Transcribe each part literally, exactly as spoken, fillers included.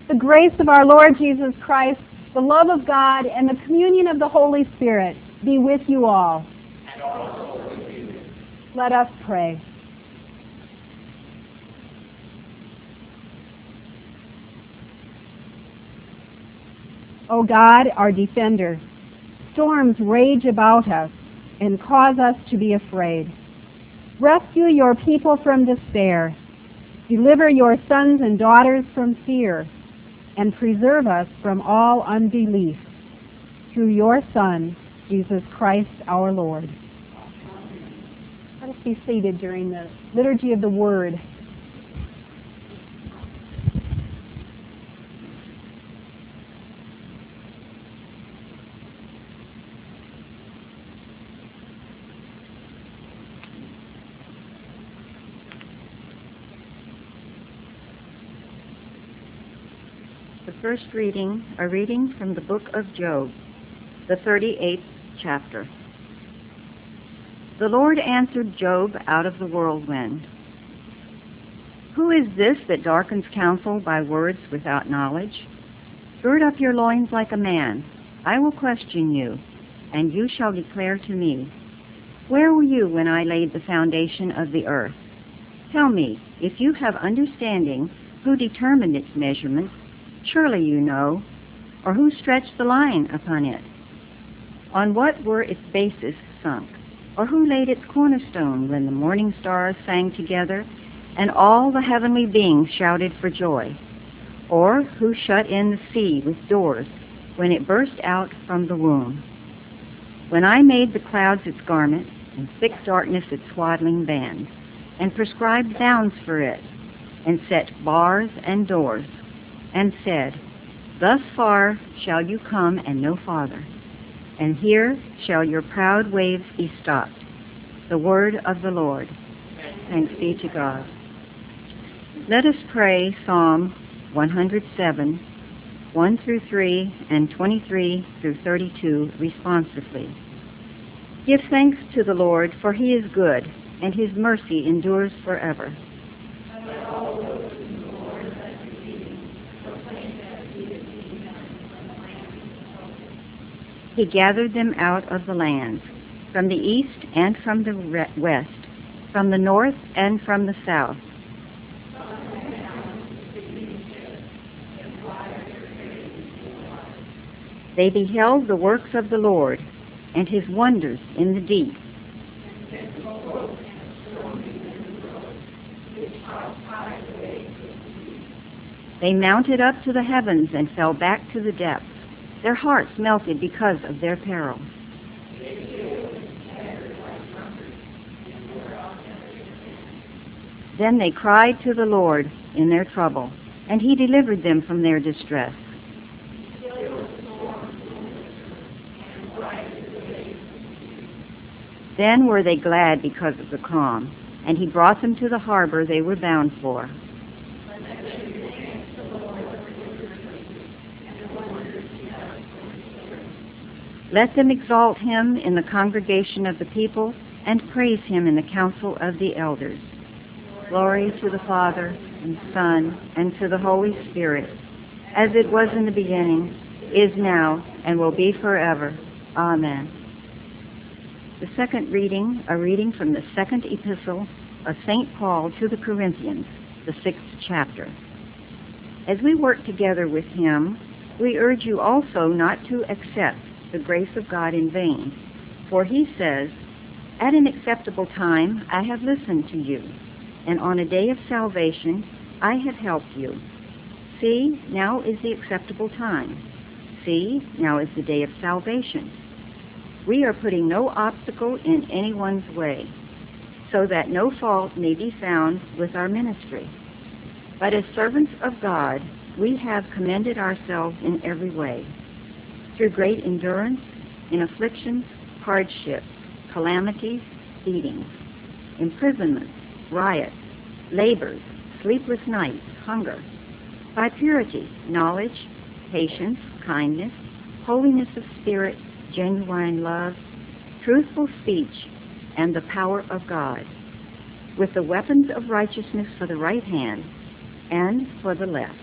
The grace of our Lord Jesus Christ, the love of God, and the communion of the Holy Spirit be with you all. And also with you. Let us pray. O God, our defender, storms rage about us and cause us to be afraid. Rescue your people from despair. Deliver your sons and daughters from fear, and preserve us from all unbelief. Through your Son, Jesus Christ our Lord. Let us be seated during the Liturgy of the Word. The first reading, a reading from the book of Job, the thirty-eighth chapter. The Lord answered Job out of the whirlwind. Who is this that darkens counsel by words without knowledge? Gird up your loins like a man. I will question you, and you shall declare to me. Where were you when I laid the foundation of the earth? Tell me, if you have understanding, who determined its measurements? Surely you know, or who stretched the line upon it? On what were its bases sunk, or who laid its cornerstone when the morning stars sang together, and all the heavenly beings shouted for joy? Or who shut in the sea with doors when it burst out from the womb? When I made the clouds its garment, and thick darkness its swaddling band, and prescribed bounds for it, and set bars and doors, and said, Thus far shall you come and no farther, and here shall your proud waves be stopped. The word of the Lord. Thanks be to God. Let us pray Psalm one hundred seven, one through three, and twenty-three through thirty-two responsively. Give thanks to the Lord, for he is good, and his mercy endures forever. He gathered them out of the lands, from the east and from the west, from the north and from the south. They beheld the works of the Lord, and his wonders in the deep. They mounted up to the heavens and fell back to the depths. Their hearts melted because of their peril. Then they cried to the Lord in their trouble, and he delivered them from their distress. Then were they glad because of the calm, and he brought them to the harbor they were bound for. Let them exalt him in the congregation of the people, and praise him in the council of the elders. Glory to the Father, and Son, and to the Holy Spirit, as it was in the beginning, is now, and will be forever. Amen. The second reading, a reading from the second epistle of Saint Paul to the Corinthians, the sixth chapter. As we work together with him, we urge you also not to accept the grace of God in vain. For he says, At an acceptable time I have listened to you, and on a day of salvation I have helped you. See, now is the acceptable time. See, now is the day of salvation. We are putting no obstacle in anyone's way, so that no fault may be found with our ministry. But as servants of God, we have commended ourselves in every way, through great endurance, in afflictions, hardships, calamities, beatings, imprisonments, riots, labors, sleepless nights, hunger, by purity, knowledge, patience, kindness, holiness of spirit, genuine love, truthful speech, and the power of God, with the weapons of righteousness for the right hand and for the left,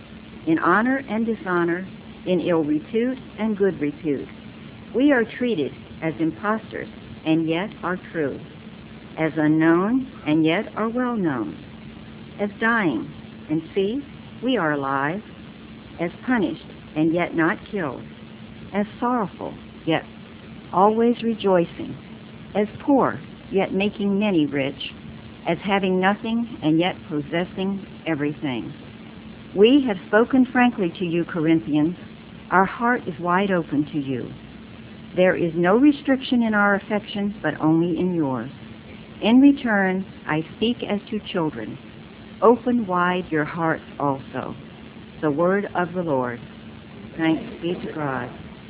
in honor and dishonor, in ill repute and good repute. We are treated as impostors, and yet are true, as unknown, and yet are well known, as dying, and see, we are alive, as punished, and yet not killed, as sorrowful, yet always rejoicing, as poor, yet making many rich, as having nothing, and yet possessing everything. We have spoken frankly to you, Corinthians. Our heart is wide open to you. There is no restriction in our affection, but only in yours. In return, I speak as to children. Open wide your hearts also. The word of the Lord. Thanks be to God.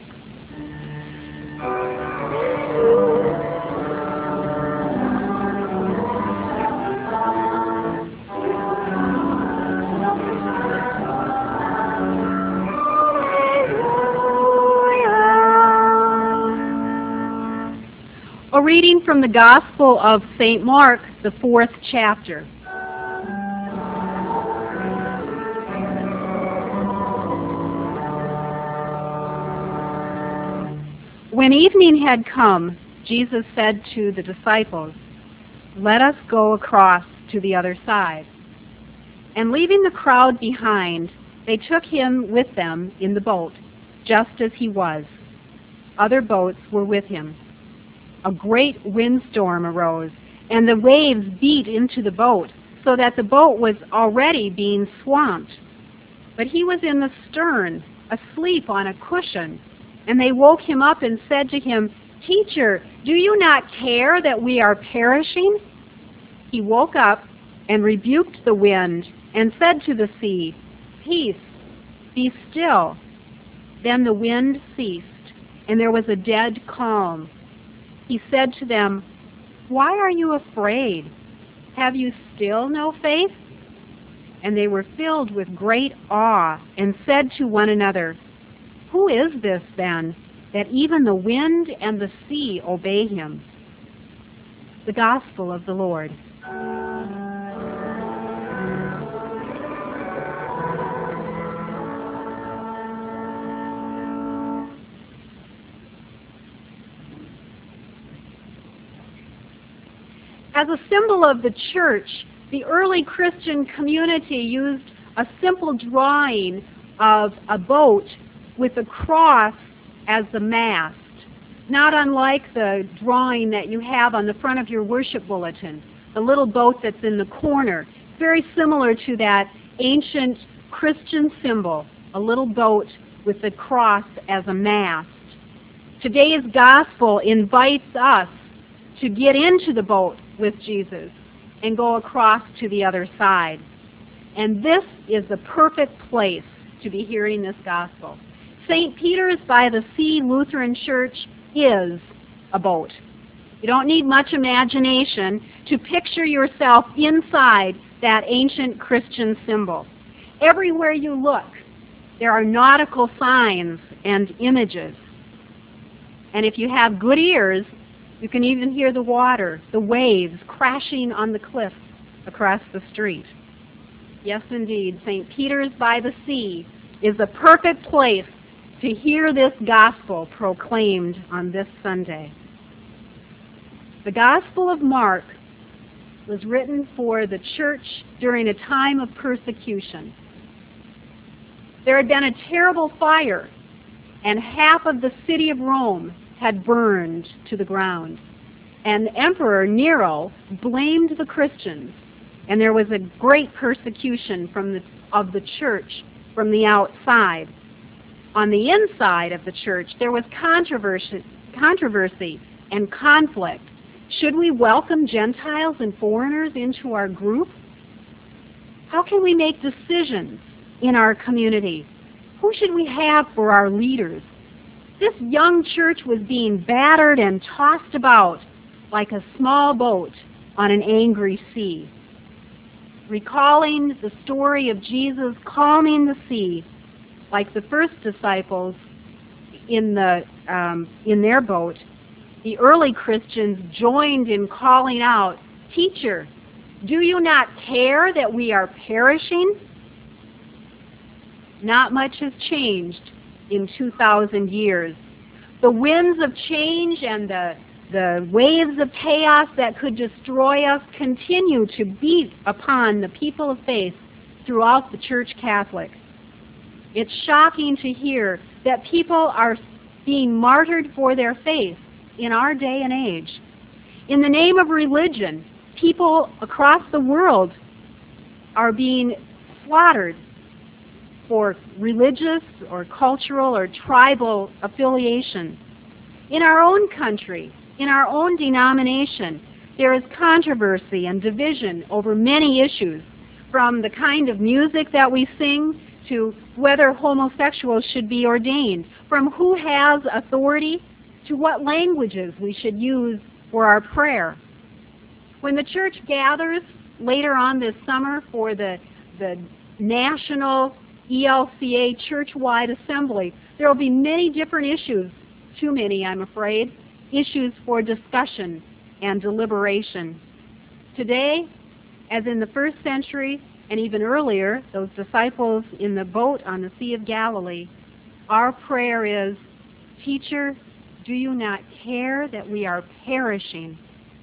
A reading from the Gospel of Saint Mark, the fourth chapter. When evening had come, Jesus said to the disciples, "Let us go across to the other side." And leaving the crowd behind, they took him with them in the boat, just as he was. Other boats were with him. A great windstorm arose, and the waves beat into the boat, so that the boat was already being swamped. But he was in the stern, asleep on a cushion. And they woke him up and said to him, "Teacher, do you not care that we are perishing?" He woke up and rebuked the wind and said to the sea, "Peace, be still." Then the wind ceased, and there was a dead calm. He said to them, "Why are you afraid? Have you still no faith?" And they were filled with great awe and said to one another, "Who is this, then, that even the wind and the sea obey him?" The Gospel of the Lord. As a symbol of the church, the early Christian community used a simple drawing of a boat with a cross as the mast, not unlike the drawing that you have on the front of your worship bulletin, the little boat that's in the corner. Very similar to that ancient Christian symbol, a little boat with the cross as a mast. Today's gospel invites us to get into the boat with Jesus and go across to the other side. And this is the perfect place to be hearing this gospel. Saint Peter's by the Sea Lutheran Church is a boat. You don't need much imagination to picture yourself inside that ancient Christian symbol. Everywhere you look, there are nautical signs and images. And if you have good ears, you can even hear the water, the waves crashing on the cliffs across the street. Yes, indeed, Saint Peter's by the Sea is the perfect place to hear this gospel proclaimed on this Sunday. The Gospel of Mark was written for the church during a time of persecution. There had been a terrible fire, and half of the city of Rome had burned to the ground. And Emperor Nero blamed the Christians, and there was a great persecution from the, of the church from the outside. On the inside of the church, there was controversy, controversy and conflict. Should we welcome Gentiles and foreigners into our group? How can we make decisions in our community? Who should we have for our leaders? This young church was being battered and tossed about like a small boat on an angry sea. Recalling the story of Jesus calming the sea, like the first disciples in the um, in their boat, the early Christians joined in calling out, "Teacher, do you not care that we are perishing?" not much has changed in two thousand years. The winds of change and the, the waves of chaos that could destroy us continue to beat upon the people of faith throughout the Church Catholic. It's shocking to hear that people are being martyred for their faith in our day and age. In the name of religion, people across the world are being slaughtered for religious or cultural or tribal affiliation. In our own country, in our own denomination, there is controversy and division over many issues, from the kind of music that we sing to whether homosexuals should be ordained, from who has authority to what languages we should use for our prayer. When the church gathers later on this summer for the, the national E L C A church-wide assembly, there will be many different issues, too many, I'm afraid, issues for discussion and deliberation. Today, as in the first century and even earlier, those disciples in the boat on the Sea of Galilee, our prayer is, Teacher, do you not care that we are perishing?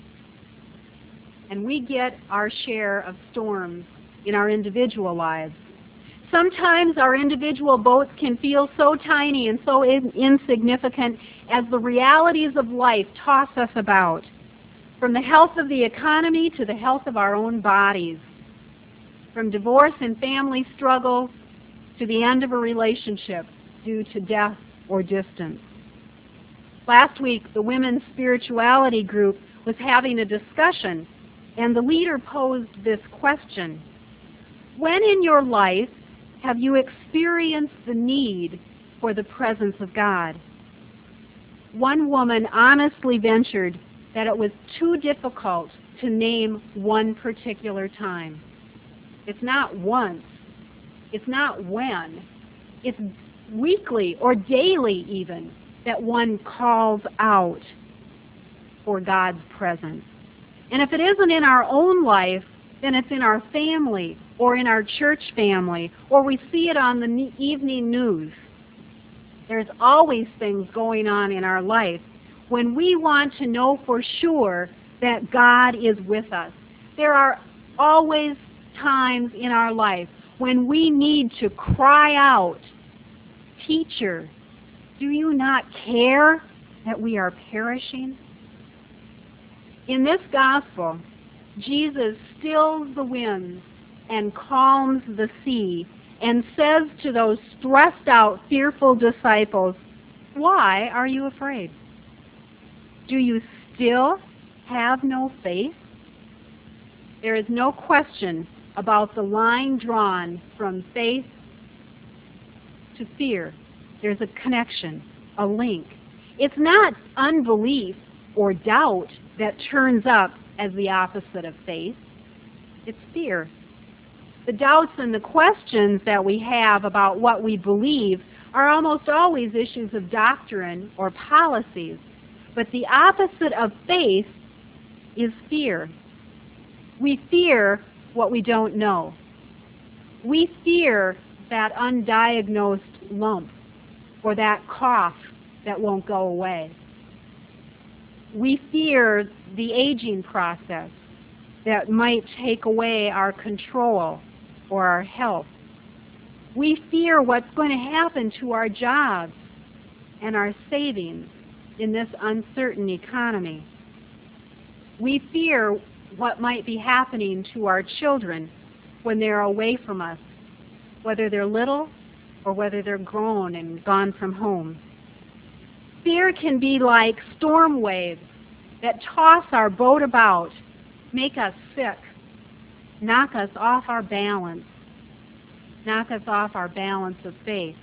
And we get our share of storms in our individual lives. Sometimes our individual boats can feel so tiny and so in insignificant as the realities of life toss us about, from the health of the economy to the health of our own bodies, from divorce and family struggles to the end of a relationship due to death or distance. Last week, the women's spirituality group was having a discussion, and the leader posed this question: when in your life have you experienced the need for the presence of God? One woman honestly ventured that it was too difficult to name one particular time. It's not once. It's not when. It's weekly or daily even that one calls out for God's presence. And if it isn't in our own life, then it's in our family or in our church family, or we see it on the evening news. There's always things going on in our life when we want to know for sure that God is with us. There are always times in our life when we need to cry out, Teacher, do you not care that we are perishing? In this gospel, Jesus stills the winds and calms the sea and says to those stressed out, fearful disciples, why are you afraid? Do you still have no faith? There is no question about the line drawn from faith to fear. There's a connection, a link. It's not unbelief or doubt that turns up as the opposite of faith. It's fear. The doubts and the questions that we have about what we believe are almost always issues of doctrine or policies. But the opposite of faith is fear. We fear what we don't know. We fear that undiagnosed lump or that cough that won't go away. We fear the aging process that might take away our control or our health. We fear what's going to happen to our jobs and our savings in this uncertain economy. We fear what might be happening to our children when they're away from us, whether they're little or whether they're grown and gone from home. Fear can be like storm waves that toss our boat about, make us sick, knock us off our balance, knock us off our balance of faith.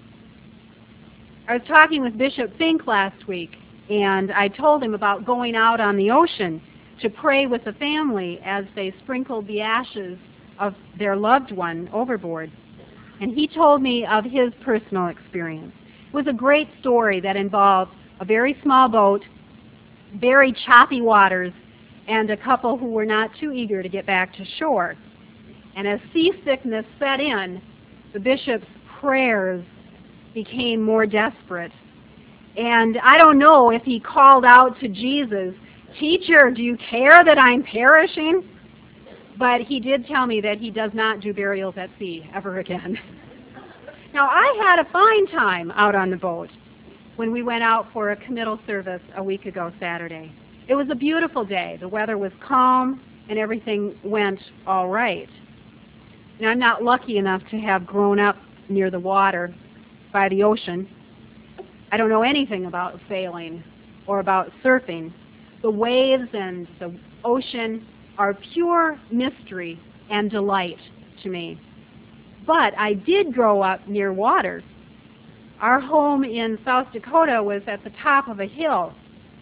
I was talking with Bishop Fink last week, and I told him about going out on the ocean to pray with the family as they sprinkled the ashes of their loved one overboard. And he told me of his personal experience. It was a great story that involved a very small boat, very choppy waters, and a couple who were not too eager to get back to shore. And as seasickness set in, the bishop's prayers became more desperate. And I don't know if he called out to Jesus, "Teacher, do you care that I'm perishing?" But he did tell me that he does not do burials at sea ever again. Now, I had a fine time out on the boat when we went out for a committal service a week ago Saturday. It was a beautiful day. The weather was calm, and everything went all right. Now, I'm not lucky enough to have grown up near the water by the ocean. I don't know anything about sailing or about surfing. The waves and the ocean are pure mystery and delight to me. But I did grow up near water. Our home in South Dakota was at the top of a hill.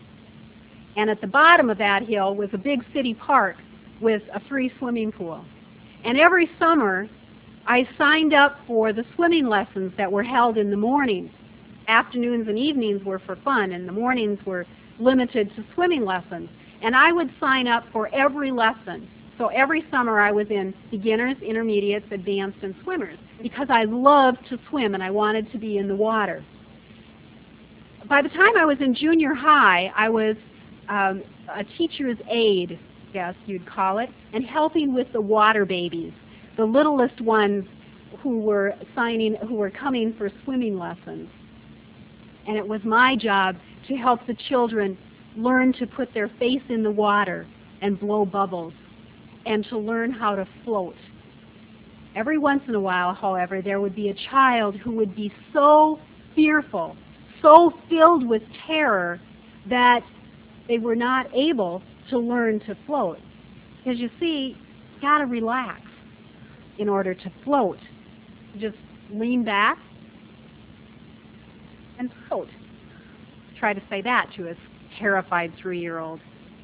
And at the bottom of that hill was a big city park with a free swimming pool. And every summer, I signed up for the swimming lessons that were held in the mornings. Afternoons and evenings were for fun, and the mornings were limited to swimming lessons. And I would sign up for every lesson. So every summer I was in beginners, intermediates, advanced, and swimmers because I loved to swim and I wanted to be in the water. By the time I was in junior high, I was um, a teacher's aide, I guess you'd call it, and helping with the water babies, the littlest ones who were signing, who were coming for swimming lessons. And it was my job to help the children learn to put their face in the water and blow bubbles, and to learn how to float. Every once in a while, however, there would be a child who would be so fearful, so filled with terror, that they were not able to learn to float. Because you see, you've got to relax in order to float. Just lean back and float. Try to say that to a terrified three-year-old.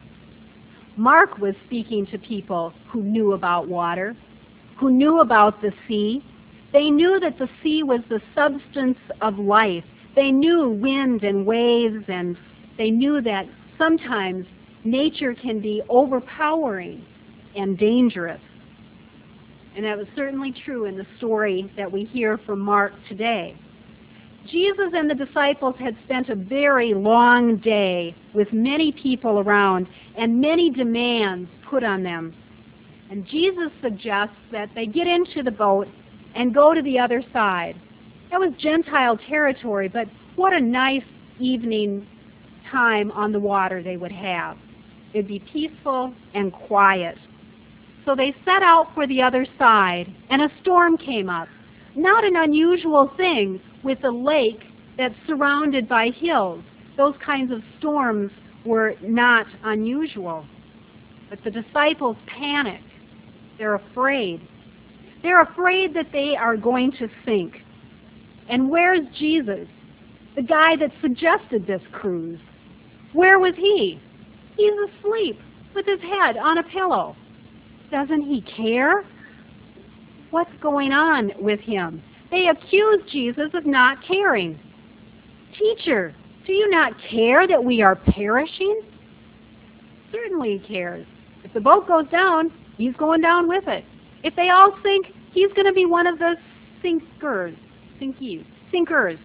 Mark was speaking to people who knew about water, who knew about the sea. They knew that the sea was the substance of life. They knew wind and waves, and they knew that sometimes nature can be overpowering and dangerous. And that was certainly true in the story that we hear from Mark today. Jesus and the disciples had spent a very long day with many people around and many demands put on them. And Jesus suggests that they get into the boat and go to the other side. That was Gentile territory, but what a nice evening time on the water they would have. It would be peaceful and quiet. So they set out for the other side, and a storm came up. Not an unusual thing with a lake that's surrounded by hills. Those kinds of storms were not unusual. But the disciples panic. They're afraid. They're afraid that they are going to sink. And where's Jesus, the guy that suggested this cruise? Where was he? He's asleep with his head on a pillow. Doesn't he care? What's going on with him? They accuse Jesus of not caring. Teacher, do you not care that we are perishing? Certainly he cares. If the boat goes down, he's going down with it. If they all sink, he's going to be one of the sinkers. Sinkies. Sinkers.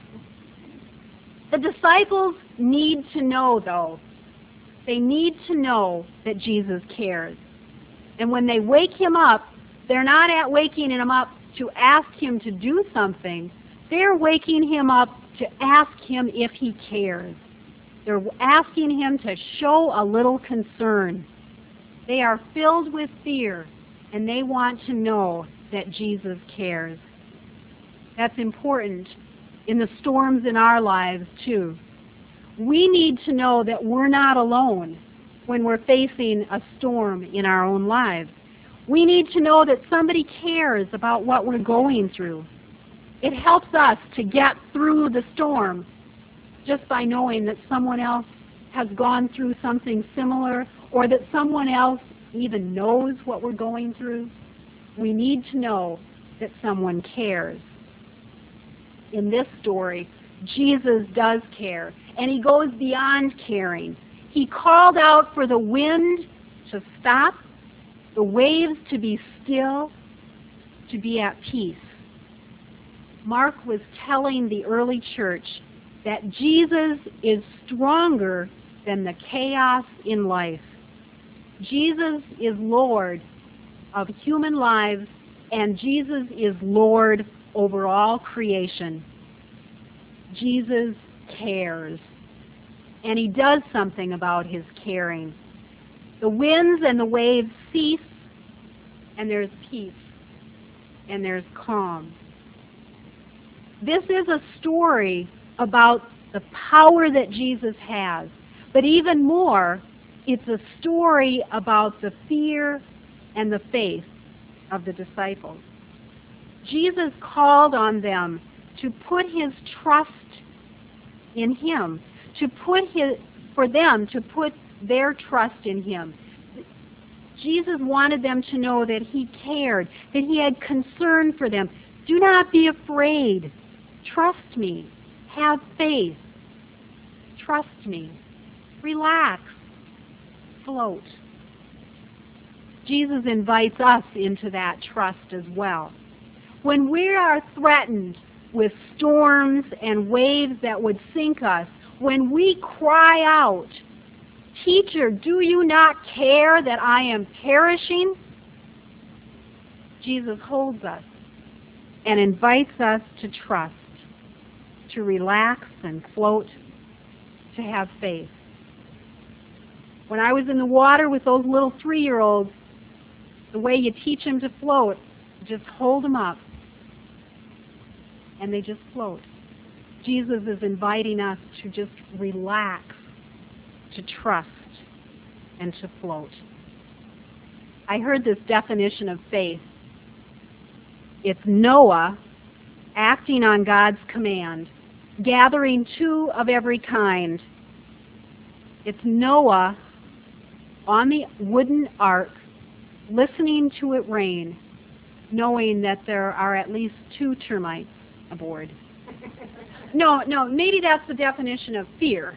The disciples need to know, though. They need to know that Jesus cares. And when they wake him up, they're not at waking him up to ask him to do something. They're waking him up to ask him if he cares. They're asking him to show a little concern. They are filled with fear, and they want to know that Jesus cares. That's important in the storms in our lives, too. We need to know that we're not alone when we're facing a storm in our own lives. We need to know that somebody cares about what we're going through. It helps us to get through the storm just by knowing that someone else has gone through something similar, or that someone else even knows what we're going through. We need to know that someone cares. In this story, Jesus does care, and he goes beyond caring. He called out for the wind to stop, the waves to be still, to be at peace. Mark was telling the early church that Jesus is stronger than the chaos in life. Jesus is Lord of human lives, and Jesus is Lord over all creation. Jesus cares, and he does something about his caring. The winds and the waves cease, and there's peace, and there's calm. This is a story about the power that Jesus has, but even more, it's a story about the fear and the faith of the disciples. Jesus called on them to put his trust in him, to put his, for them to put their trust in him. Jesus wanted them to know that he cared, that he had concern for them. Do not be afraid. Trust me. Have faith. Trust me. Relax. Float. Jesus invites us into that trust as well. When we are threatened with storms and waves that would sink us, when we cry out, "Teacher, do you not care that I am perishing?" Jesus holds us and invites us to trust, to relax and float, to have faith. When I was in the water with those little three-year-olds, the way you teach them to float, just hold them up, and they just float. Jesus is inviting us to just relax, to trust, and to float. I heard this definition of faith. It's Noah acting on God's command, gathering two of every kind. It's Noah on the wooden ark, listening to it rain, knowing that there are at least two termites aboard. No, no, maybe that's the definition of fear.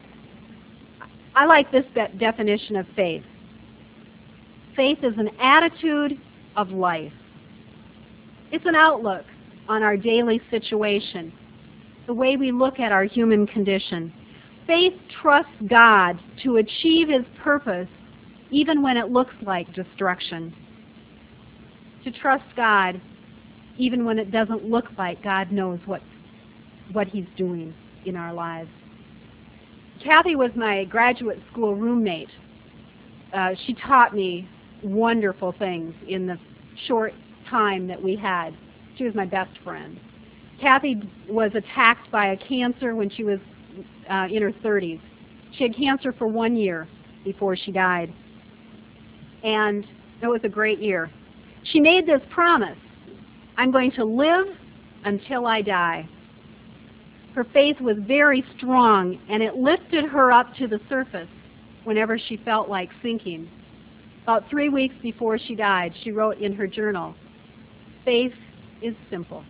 I like this definition of faith. Faith is an attitude of life. It's an outlook on our daily situation, the way we look at our human condition. Faith trusts God to achieve his purpose even when it looks like destruction. To trust God even when it doesn't look like God knows what, what he's doing in our lives. Kathy was my graduate school roommate. Uh, she taught me wonderful things in the short time that we had. She was my best friend. Kathy was attacked by a cancer when she was uh, in her thirties. She had cancer for one year before she died. And it was a great year. She made this promise: I'm going to live until I die. Her faith was very strong, and it lifted her up to the surface whenever she felt like sinking. About three weeks before she died, she wrote in her journal, "Faith is simple."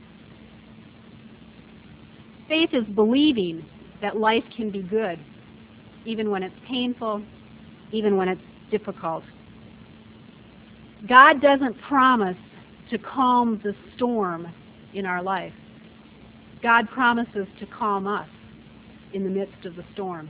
Faith is believing that life can be good, even when it's painful, even when it's difficult. God doesn't promise to calm the storm in our life. God promises to calm us in the midst of the storm.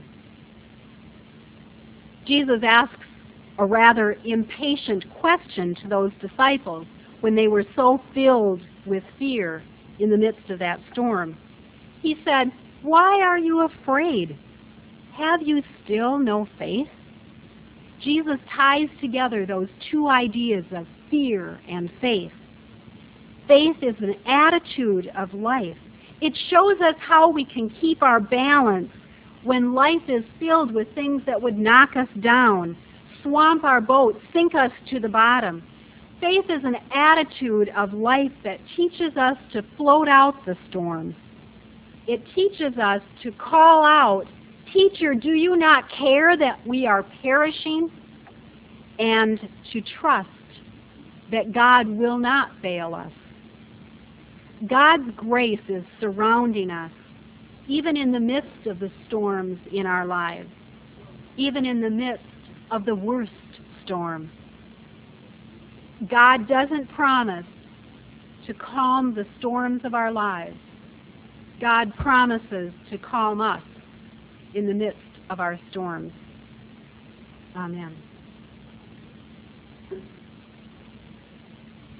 Jesus asks a rather impatient question to those disciples when they were so filled with fear in the midst of that storm. He said, "Why are you afraid? Have you still no faith?" Jesus ties together those two ideas of fear and faith. Faith is an attitude of life. It shows us how we can keep our balance when life is filled with things that would knock us down, swamp our boat, sink us to the bottom. Faith is an attitude of life that teaches us to float out the storms. It teaches us to call out, "Teacher, do you not care that we are perishing?" And to trust that God will not fail us. God's grace is surrounding us, even in the midst of the storms in our lives, even in the midst of the worst storm. God doesn't promise to calm the storms of our lives. God promises to calm us in the midst of our storms. Amen.